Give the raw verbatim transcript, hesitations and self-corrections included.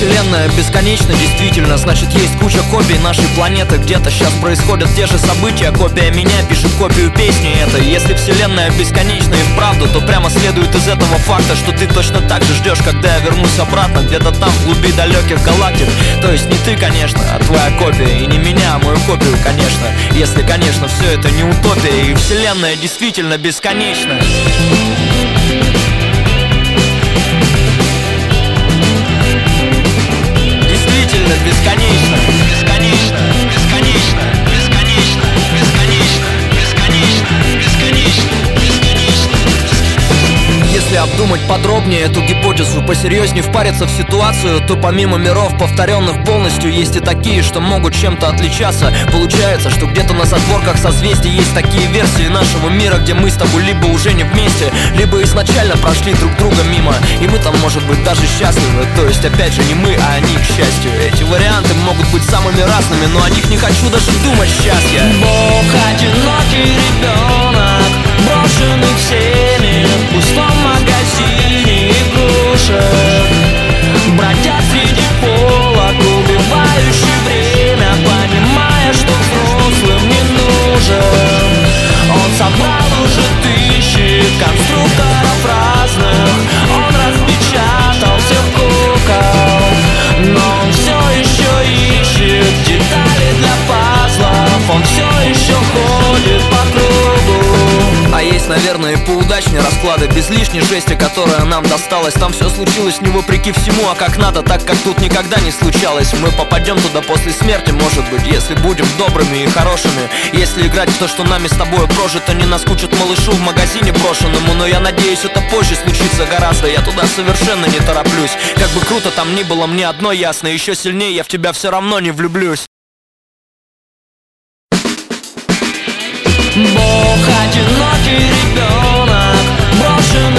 вселенная бесконечна, действительно, значит есть куча копий нашей планеты. Где-то сейчас происходят те же события, копия меня пишет копию песни этой. Если вселенная бесконечна и вправду, то прямо следует из этого факта, что ты точно так же ждешь, когда я вернусь обратно, где-то там, в глуби далеких галактик. То есть не ты, конечно, а твоя копия, и не меня, а мою копию, конечно. Если, конечно, все это не утопия, и вселенная действительно бесконечна. Действительно бесконечно, бесконечно, бесконечно, бесконечно, бесконечно, бесконечно, бесконечно, бесконечно. Если обдумать подробнее эту гипотезу, посерьезнее впариться в ситуацию, то помимо миров, повторенных полностью, есть и такие, что могут чем-то отличаться. Получается, что где-то на задворках созвездий есть такие версии нашего мира, где мы с тобой либо уже не вместе, либо изначально прошли друг друга мимо, и мы там, может быть, даже счастливы. То есть, опять же, не мы, а они, к счастью. Эти варианты могут быть самыми разными, но о них не хочу даже думать сейчас я. Бог одинокий ребенок, брошенный всеми в пустом магазине игрушек, бродя среди полок, убивающий время, понимая, что взрослым не нужен. Он собрал уже тысячи конструкторов разных, он распечатал всех кукол, но он все еще ищет детали для пазлов, он все еще ходит по кругу. А есть, наверное, и поудачнее расклады, без лишней жести, которая нам досталась. Там все случилось не вопреки всему, а как надо, так как тут никогда не случалось. Мы попадем туда после смерти, может быть, если будем добрыми и хорошими. Если играть в то, что нами с тобой прожито, не наскучит малышу в магазине брошенному. Но я надеюсь, это позже случится гораздо, я туда совершенно не тороплюсь. Как бы круто там ни было, мне одно ясно: еще сильнее я в тебя все равно не влюблюсь. Бог одинокий ребенок, брошенный